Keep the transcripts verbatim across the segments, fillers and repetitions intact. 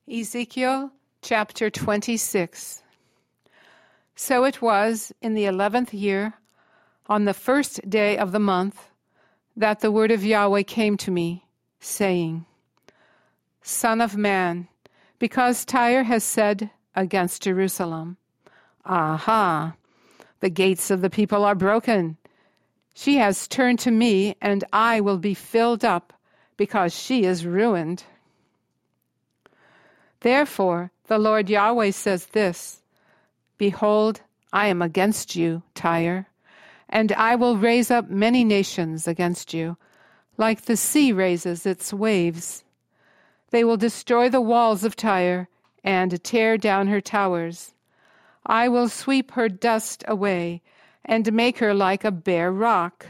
Ezekiel chapter twenty-six. So it was in the eleventh year, on the first day of the month, that the word of Yahweh came to me, saying, Son of man, because Tyre has said against Jerusalem, Aha, the gates of the people are broken. She has turned to me, and I will be filled up, because she is ruined. Therefore, the Lord Yahweh says this, Behold, I am against you, Tyre, and I will raise up many nations against you, like the sea raises its waves. They will destroy the walls of Tyre and tear down her towers. I will sweep her dust away and make her like a bare rock.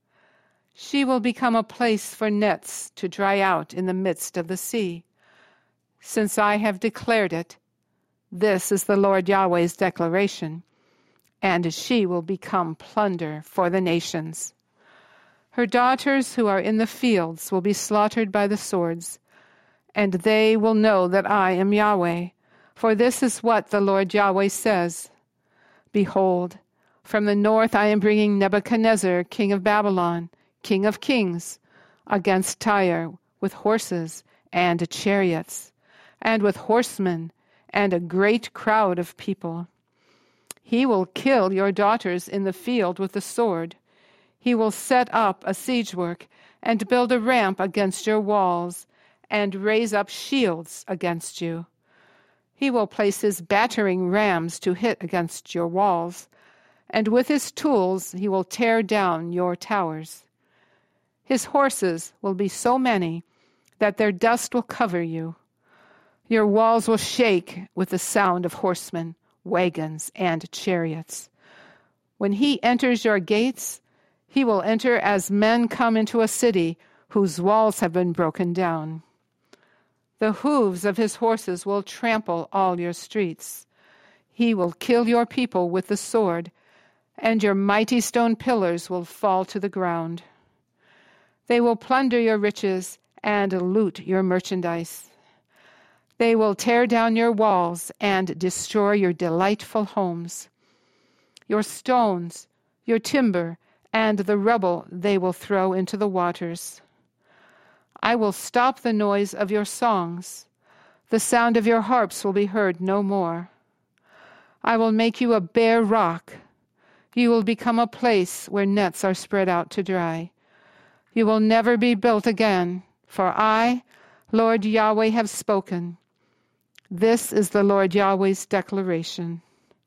She will become a place for nets to dry out in the midst of the sea. Since I have declared it, this is the Lord Yahweh's declaration, and she will become plunder for the nations. Her daughters who are in the fields will be slaughtered by the swords, and they will know that I am Yahweh, for this is what the Lord Yahweh says. Behold, from the north I am bringing Nebuchadnezzar, king of Babylon, king of kings, against Tyre with horses and chariots, and with horsemen, and a great crowd of people. He will kill your daughters in the field with the sword. He will set up a siege work, and build a ramp against your walls, and raise up shields against you. He will place his battering rams to hit against your walls, and with his tools he will tear down your towers. His horses will be so many that their dust will cover you. Your walls will shake with the sound of horsemen, wagons, and chariots. When he enters your gates, he will enter as men come into a city whose walls have been broken down. The hooves of his horses will trample all your streets. He will kill your people with the sword, and your mighty stone pillars will fall to the ground. They will plunder your riches and loot your merchandise. They will tear down your walls and destroy your delightful homes. Your stones, your timber, and the rubble they will throw into the waters. I will stop the noise of your songs. The sound of your harps will be heard no more. I will make you a bare rock. You will become a place where nets are spread out to dry. You will never be built again, for I, Lord Yahweh, have spoken. This is the Lord Yahweh's declaration.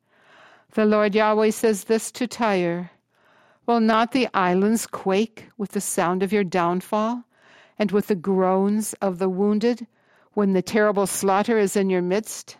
The Lord Yahweh says this to Tyre, Will not the islands quake with the sound of your downfall, and with the groans of the wounded, when the terrible slaughter is in your midst?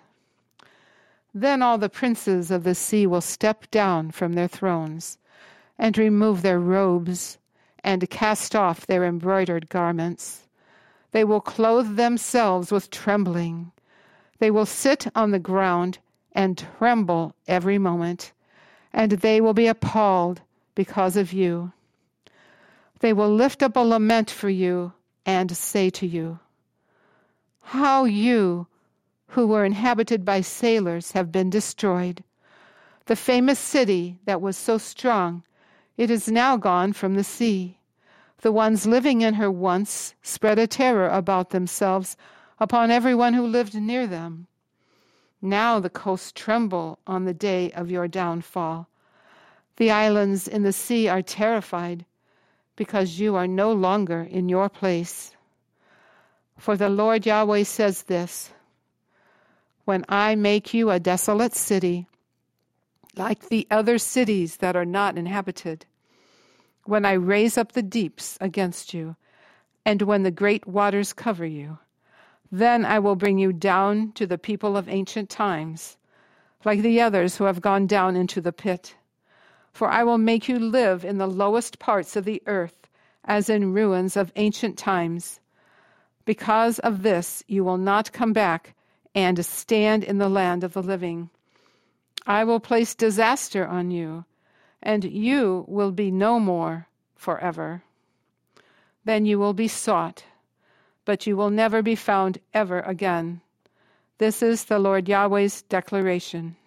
Then all the princes of the sea will step down from their thrones, and remove their robes, and cast off their embroidered garments. They will clothe themselves with trembling. They will sit on the ground and tremble every moment, and they will be appalled because of you. They will lift up a lament for you and say to you, How you, who were inhabited by sailors, have been destroyed. The famous city that was so strong, it is now gone from the sea. The ones living in her once spread a terror about themselves upon everyone who lived near them. Now the coasts tremble on the day of your downfall. The islands in the sea are terrified, because you are no longer in your place. For the Lord Yahweh says this, When I make you a desolate city, like the other cities that are not inhabited, when I raise up the deeps against you, and when the great waters cover you, then I will bring you down to the people of ancient times, like the others who have gone down into the pit. For I will make you live in the lowest parts of the earth, as in ruins of ancient times. Because of this you will not come back and stand in the land of the living. I will place disaster on you, and you will be no more forever. Then you will be sought, but you will never be found ever again. This is the Lord Yahweh's declaration.